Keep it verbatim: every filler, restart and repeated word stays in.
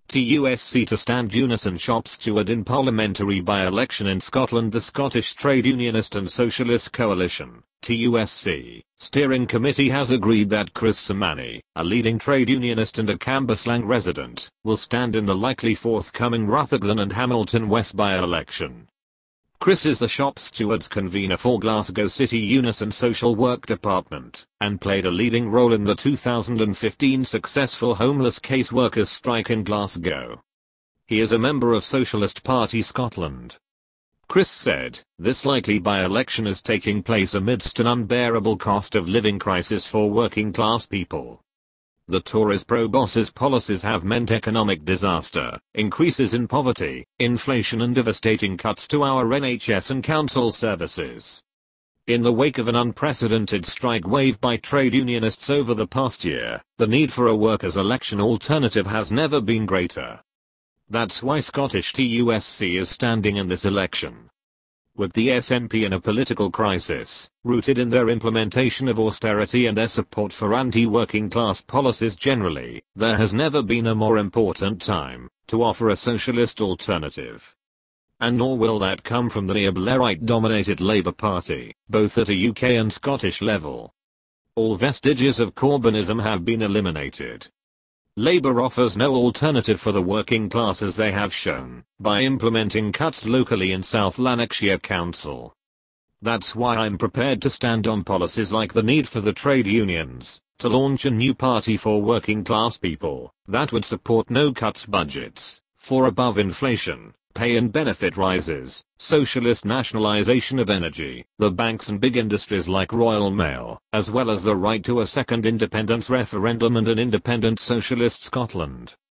T U S C to stand Unison Shop Steward in parliamentary by-election in Scotland. The Scottish Trade Unionist and Socialist Coalition, T U S C, steering committee has agreed that Chris Samani, a leading trade unionist and a Cambuslang resident, will stand in the likely forthcoming Rutherglen and Hamilton West by-election. Chris is the shop stewards convener for Glasgow City Unison Social Work Department, and played a leading role in the two thousand fifteen successful homeless caseworkers strike in Glasgow. He is a member of Socialist Party Scotland. Chris said, "This likely by-election is taking place amidst an unbearable cost of living crisis for working class people. The Tories pro-bosses policies have meant economic disaster, increases in poverty, inflation and devastating cuts to our N H S and council services. In the wake of an unprecedented strike wave by trade unionists over the past year, the need for a workers' election alternative has never been greater. That's why Scottish T U S C is standing in this election." With the S N P in a political crisis, rooted in their implementation of austerity and their support for anti-working class policies generally, there has never been a more important time to offer a socialist alternative. And nor will that come from the neo-Blairite-dominated Labour Party, both at a U K and Scottish level. All vestiges of Corbynism have been eliminated. Labour offers no alternative for the working class, as they have shown, by implementing cuts locally in South Lanarkshire Council. That's why I'm prepared to stand on policies like the need for the trade unions to launch a new party for working class people that would support no cuts budgets for above inflation, pay and benefit rises, socialist nationalisation of energy, the banks and big industries like Royal Mail, as well as the right to a second independence referendum and an independent socialist Scotland.